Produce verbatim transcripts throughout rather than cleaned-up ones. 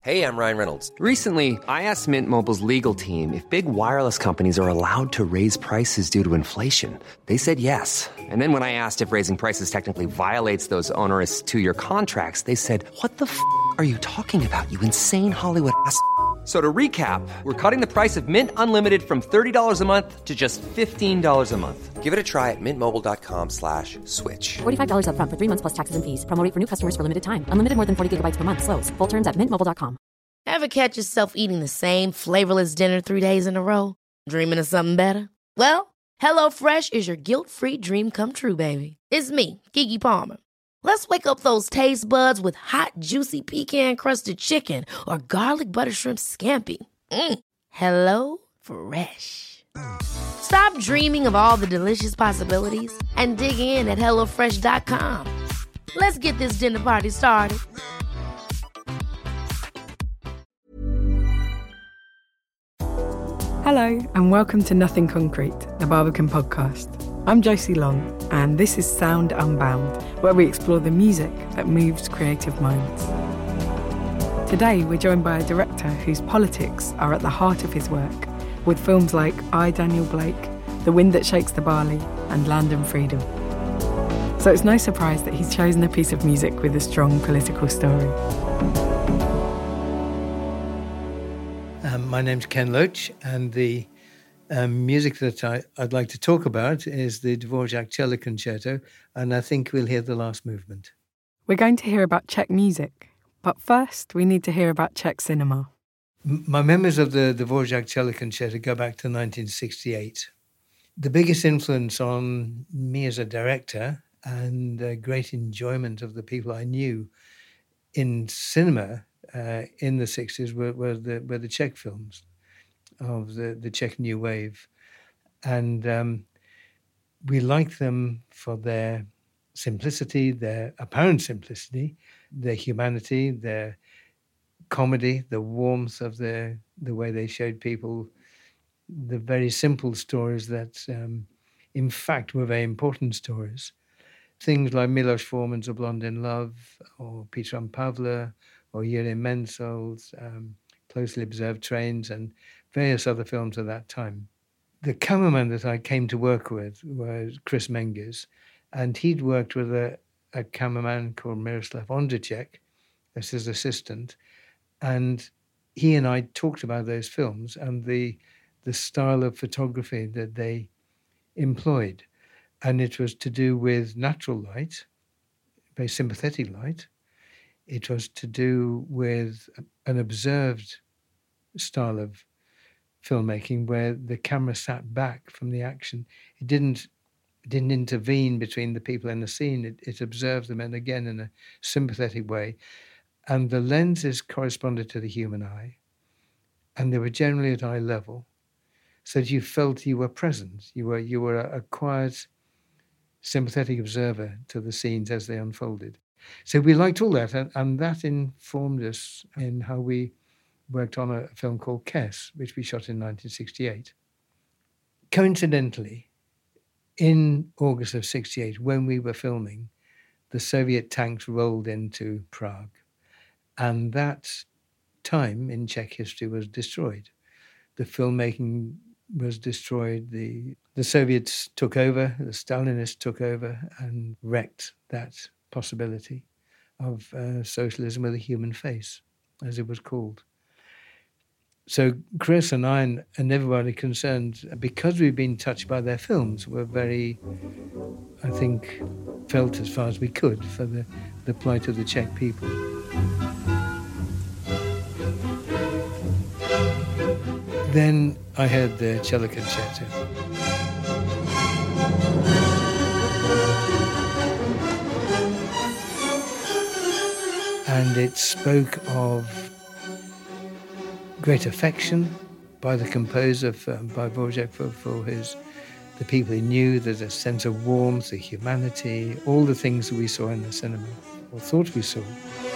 Hey, I'm Ryan Reynolds. Recently, I asked Mint Mobile's legal team if big wireless companies are allowed to raise prices due to inflation. They said yes. And then when I asked if raising prices technically violates those onerous two-year contracts, they said, what the f*** are you talking about, you insane Hollywood ass f- So to recap, we're cutting the price of Mint Unlimited from thirty dollars a month to just fifteen dollars a month. Give it a try at mintmobile.com slash switch. forty-five dollars up front for three months plus taxes and fees. Promo rate for new customers for limited time. Unlimited more than forty gigabytes per month. Slows full terms at mint mobile dot com. Ever catch yourself eating the same flavorless dinner three days in a row? Dreaming of something better? Well, HelloFresh is your guilt-free dream come true, baby. It's me, Keke Palmer. Let's wake up those taste buds with hot, juicy pecan-crusted chicken or garlic butter shrimp scampi. Mm. Hello Fresh. Stop dreaming of all the delicious possibilities and dig in at hello fresh dot com. Let's get this dinner party started. Hello and welcome to Nothing Concrete, the Barbican podcast. I'm Josie Long and this is Sound Unbound, where we explore the music that moves creative minds. Today we're joined by a director whose politics are at the heart of his work, with films like I, Daniel Blake, The Wind That Shakes the Barley and Land and Freedom. So it's no surprise that he's chosen a piece of music with a strong political story. Um, my name's Ken Loach, and the um, music that I, I'd like to talk about is the Dvorak Cello Concerto, and I think we'll hear the last movement. We're going to hear about Czech music, but first we need to hear about Czech cinema. M- my memories of the Dvorak Cello Concerto go back to nineteen sixty-eight. The biggest influence on me as a director and a great enjoyment of the people I knew in cinema Uh, in the sixties were, were the were the Czech films of the, the Czech New Wave. And um, we liked them for their simplicity, their apparent simplicity, their humanity, their comedy, the warmth of their, the way they showed people the very simple stories that, um, in fact, were very important stories. Things like Milos Forman's A Blonde in Love, or Peter and Pavla, or Yuri Menzel's um, Closely Observed Trains, and various other films of that time. The cameraman that I came to work with was Chris Menges, and he'd worked with a, a cameraman called Miroslav Ondřiček as his assistant, and he and I talked about those films and the the style of photography that they employed. And it was to do with natural light, very sympathetic light. It was to do with an observed style of filmmaking where the camera sat back from the action. It didn't it didn't intervene between the people in the scene. It, it observed them, and again in a sympathetic way. And the lenses corresponded to the human eye, and they were generally at eye level, so that you felt you were present. You were you were a, a quiet, sympathetic observer to the scenes as they unfolded. So we liked all that, and, and that informed us in how we worked on a film called Kes, which we shot in nineteen sixty-eight. Coincidentally, in August of sixty-eight, when we were filming, the Soviet tanks rolled into Prague, and that time in Czech history was destroyed. The filmmaking was destroyed. The, the Soviets took over, the Stalinists took over and wrecked that possibility of uh, socialism with a human face, as it was called. So Chris and I and everybody concerned, because we've been touched by their films, were very, I think, felt as far as we could for the, the plight of the Czech people. Then I heard the cello concerto. And it spoke of great affection by the composer, for, by Dvorak, for, for his, the people he knew. There's a sense of warmth, of humanity, all the things that we saw in the cinema, or thought we saw.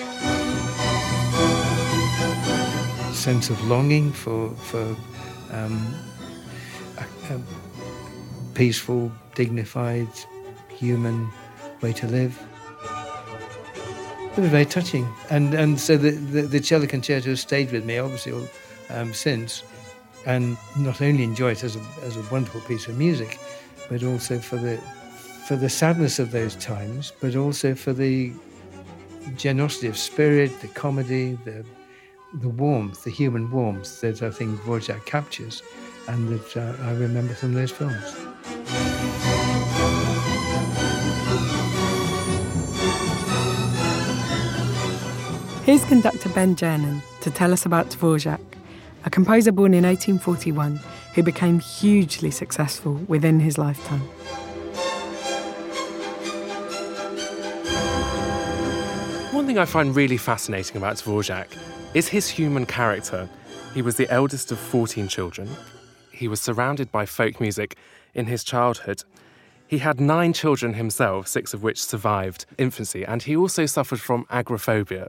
Sense of longing for, for um, a, a peaceful, dignified, human way to live. It was very touching. And and so the, the, the cello concerto has stayed with me, obviously, um, since. And not only enjoy it as a, as a wonderful piece of music, but also for the for the sadness of those times, but also for the generosity of spirit, the comedy, the the warmth, the human warmth that I think Dvorak captures, and that uh, I remember from those films. Here's conductor Ben Jernan to tell us about Dvorak, a composer born in eighteen forty-one who became hugely successful within his lifetime. One thing I find really fascinating about Dvorak is his human character. He was the eldest of fourteen children. He was surrounded by folk music in his childhood. He had nine children himself, six of which survived infancy, and he also suffered from agoraphobia.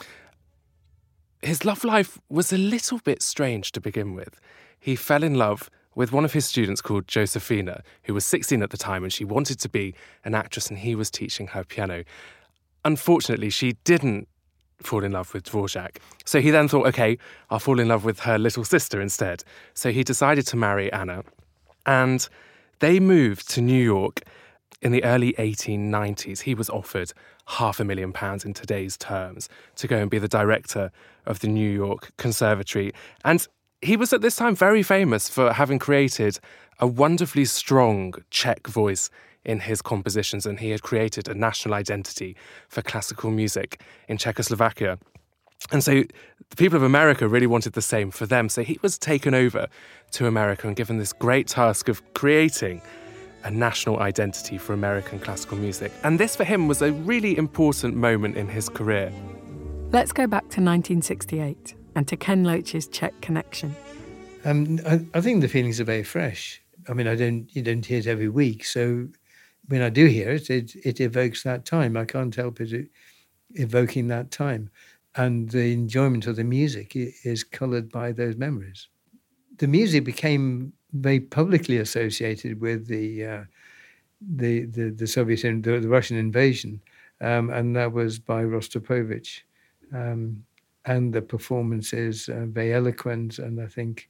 His love life was a little bit strange to begin with. He fell in love with one of his students called Josefina, who was sixteen at the time, and she wanted to be an actress, and he was teaching her piano. Unfortunately, she didn't fall in love with Dvorak. So he then thought, OK, I'll fall in love with her little sister instead. So he decided to marry Anna, and they moved to New York in the early eighteen nineties. He was offered half a million pounds in today's terms to go and be the director of the New York Conservatory. And he was at this time very famous for having created a wonderfully strong Czech voice in his compositions, and he had created a national identity for classical music in Czechoslovakia. And so the people of America really wanted the same for them. So he was taken over to America and given this great task of creating a national identity for American classical music. And this for him was a really important moment in his career. Let's go back to nineteen sixty-eight and to Ken Loach's Czech connection. Um, I, I think the feelings are very fresh. I mean, I don't you don't hear it every week, so when I do hear it, it, it evokes that time. I can't help it evoking that time. And the enjoyment of the music is coloured by those memories. The music became very publicly associated with the uh, the, the the Soviet the, the Russian invasion, um, and that was by Rostropovich, um, and the performance is uh, very eloquent, and I think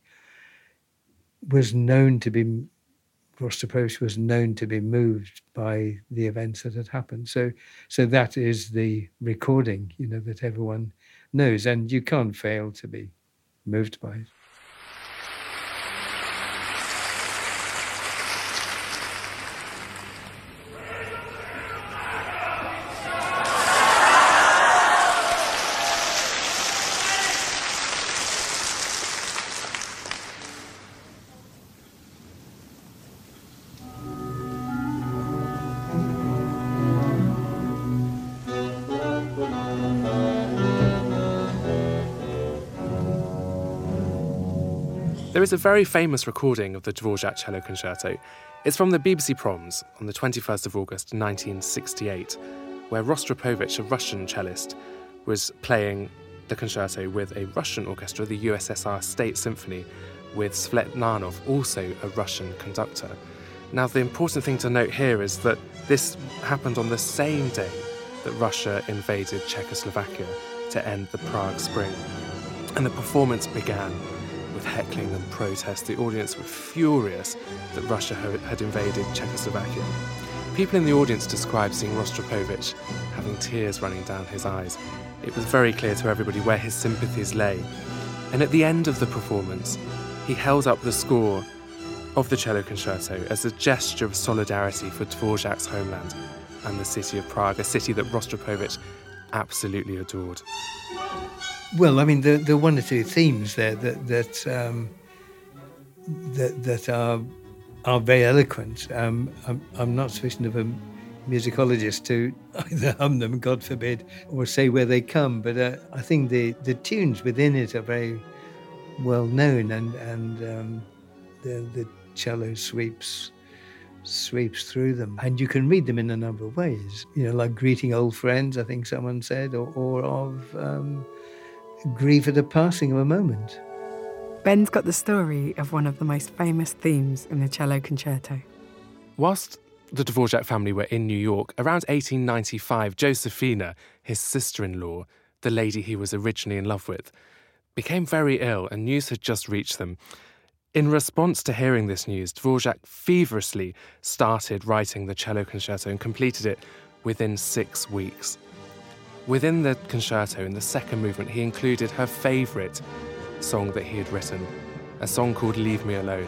was known to be Rostropovich was known to be moved by the events that had happened. So so that is the recording, you know, that everyone knows, and you can't fail to be moved by it. There is a very famous recording of the Dvorak Cello Concerto. It's from the B B C Proms on the twenty-first of August nineteen sixty-eight, where Rostropovich, a Russian cellist, was playing the concerto with a Russian orchestra, the U S S R State Symphony, with Svetlanov, also a Russian conductor. Now, the important thing to note here is that this happened on the same day that Russia invaded Czechoslovakia to end the Prague Spring. And the performance began with heckling and protest. The audience were furious that Russia had invaded Czechoslovakia. People in the audience described seeing Rostropovich having tears running down his eyes. It was very clear to everybody where his sympathies lay. And at the end of the performance, he held up the score of the cello concerto as a gesture of solidarity for Dvorak's homeland and the city of Prague, a city that Rostropovich absolutely adored. Well, I mean, there, there are one or two themes there that that um, that, that are are very eloquent. Um, I'm, I'm not sufficient of a musicologist to either hum them, God forbid, or say where they come. But uh, I think the, the tunes within it are very well known, and and um, the the cello sweeps sweeps through them, and you can read them in a number of ways. You know, like greeting old friends, I think someone said, or, or of um, grief at the passing of a moment. Ben's got the story of one of the most famous themes in the cello concerto. Whilst the Dvorak family were in New York, around eighteen ninety-five, Josefina, his sister-in-law, the lady he was originally in love with, became very ill and news had just reached them. In response to hearing this news, Dvorak feverishly started writing the cello concerto and completed it within six weeks. Within the concerto, in the second movement, he included her favourite song that he had written, a song called Leave Me Alone.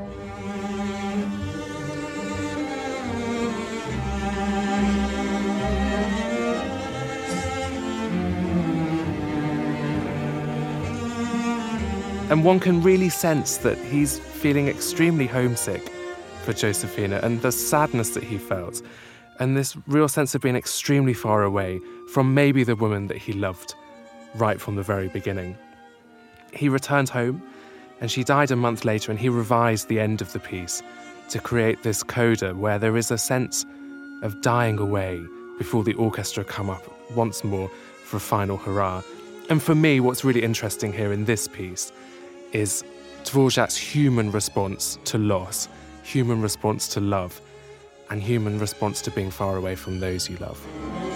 And one can really sense that he's feeling extremely homesick for Josefina and the sadness that he felt, and this real sense of being extremely far away from maybe the woman that he loved right from the very beginning. He returned home, and she died a month later, and he revised the end of the piece to create this coda where there is a sense of dying away before the orchestra come up once more for a final hurrah. And for me, what's really interesting here in this piece is Dvorak's human response to loss, human response to love, and human response to being far away from those you love.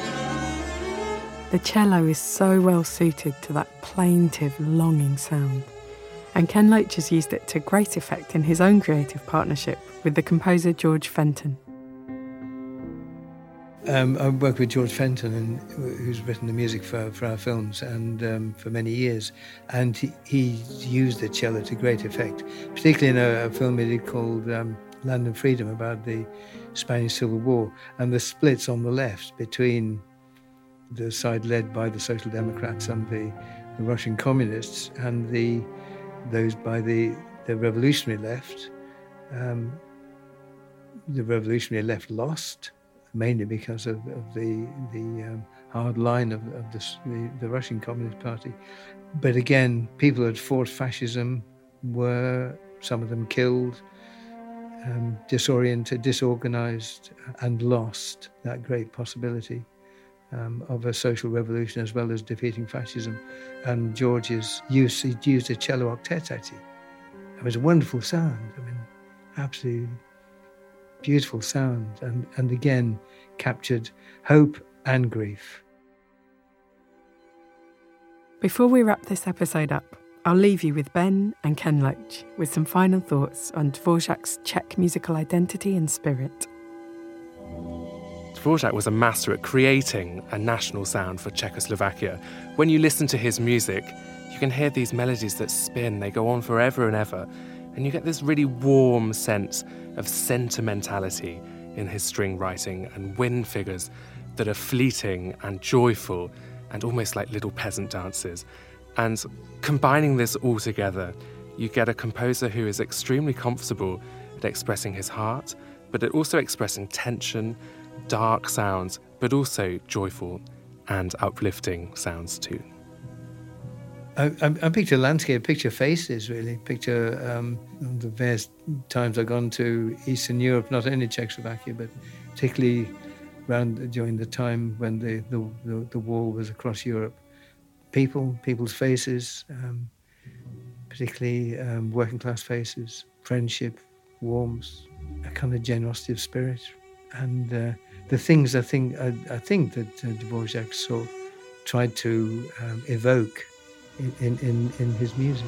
The cello is so well suited to that plaintive, longing sound, and Ken Loach has used it to great effect in his own creative partnership with the composer George Fenton. Um, I work with George Fenton, and, who's written the music for, for our films and um, for many years. And he, he's used the cello to great effect, particularly in a, a film he did called um, Land and Freedom, about the Spanish Civil War, and the splits on the left between the side led by the Social Democrats and the, the Russian communists, and the those by the, the revolutionary left. Um, the revolutionary left lost, mainly because of, of the the um, hard line of, of this, the, the Russian Communist Party. But again, people who had fought fascism were, some of them killed, um, disoriented, disorganized, and lost that great possibility um, of a social revolution as well as defeating fascism. And George's use, he used a cello octet actually. It was a wonderful sound. I mean, absolutely beautiful sound, and, and again captured hope and grief. Before we wrap this episode up, I'll leave you with Ben and Ken Loach with some final thoughts on Dvorak's Czech musical identity and spirit. Dvorak was a master at creating a national sound for Czechoslovakia. When you listen to his music, you can hear these melodies that spin, they go on forever and ever, and you get this really warm sense of sentimentality in his string writing and wind figures that are fleeting and joyful and almost like little peasant dances. And combining this all together, you get a composer who is extremely comfortable at expressing his heart, but at also expressing tension, dark sounds, but also joyful and uplifting sounds too. I, I, I picture landscape, picture faces, really. Picture um, the various times I've gone to Eastern Europe, not only Czechoslovakia, but particularly around during the time when the, the, the, the war was across Europe. People, people's faces, um, particularly um, working class faces, friendship, warmth, a kind of generosity of spirit. And uh, the things I think I, I think that uh, Dvorak saw, tried to um, evoke In, in, in his music.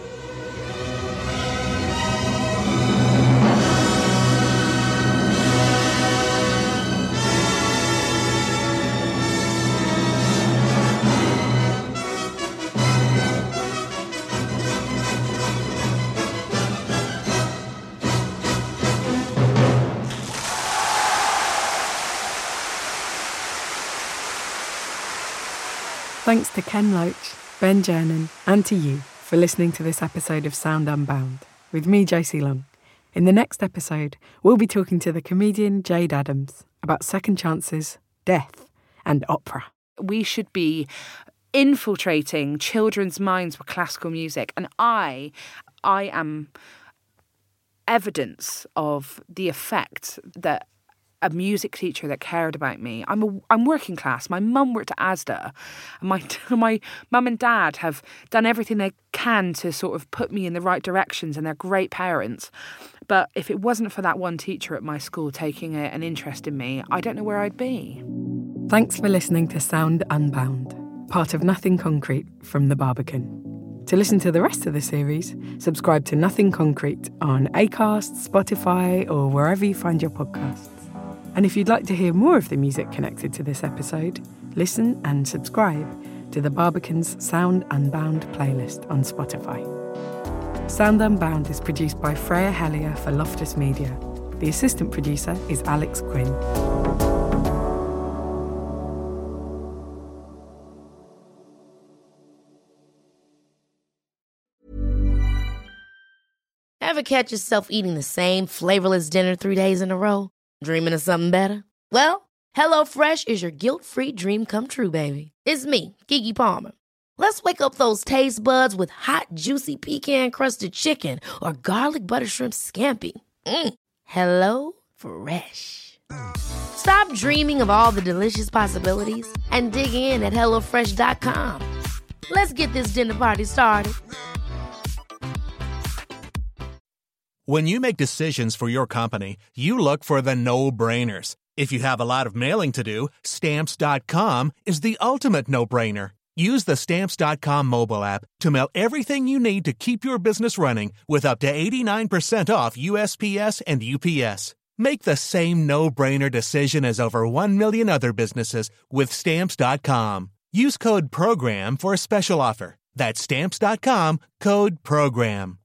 Thanks to Ken Loach, Ben Jernan, and to you for listening to this episode of Sound Unbound with me, Josie Long. In the next episode, we'll be talking to the comedian Jade Adams about second chances, death, and opera. We should be infiltrating children's minds with classical music, and I, I am evidence of the effect that a music teacher that cared about me. I'm a, I'm working class. My mum worked at Asda. And my my mum and dad have done everything they can to sort of put me in the right directions, and they're great parents. But if it wasn't for that one teacher at my school taking a, an interest in me, I don't know where I'd be. Thanks for listening to Sound Unbound, part of Nothing Concrete from The Barbican. To listen to the rest of the series, subscribe to Nothing Concrete on Acast, Spotify, or wherever you find your podcasts. And if you'd like to hear more of the music connected to this episode, listen and subscribe to The Barbican's Sound Unbound playlist on Spotify. Sound Unbound is produced by Freya Hellier for Loftus Media. The assistant producer is Alex Quinn. Ever catch yourself eating the same flavorless dinner three days in a row? Dreaming of something better? Well, HelloFresh is your guilt-free dream come true, baby. It's me, Keke Palmer. Let's wake up those taste buds with hot, juicy pecan-crusted chicken or garlic butter shrimp scampi. Mm. Hello Fresh. Stop dreaming of all the delicious possibilities and dig in at hello fresh dot com. Let's get this dinner party started. When you make decisions for your company, you look for the no-brainers. If you have a lot of mailing to do, Stamps dot com is the ultimate no-brainer. Use the Stamps dot com mobile app to mail everything you need to keep your business running with up to eighty-nine percent off U S P S and U P S. Make the same no-brainer decision as over one million other businesses with Stamps dot com. Use code PROGRAM for a special offer. That's Stamps dot com, code PROGRAM.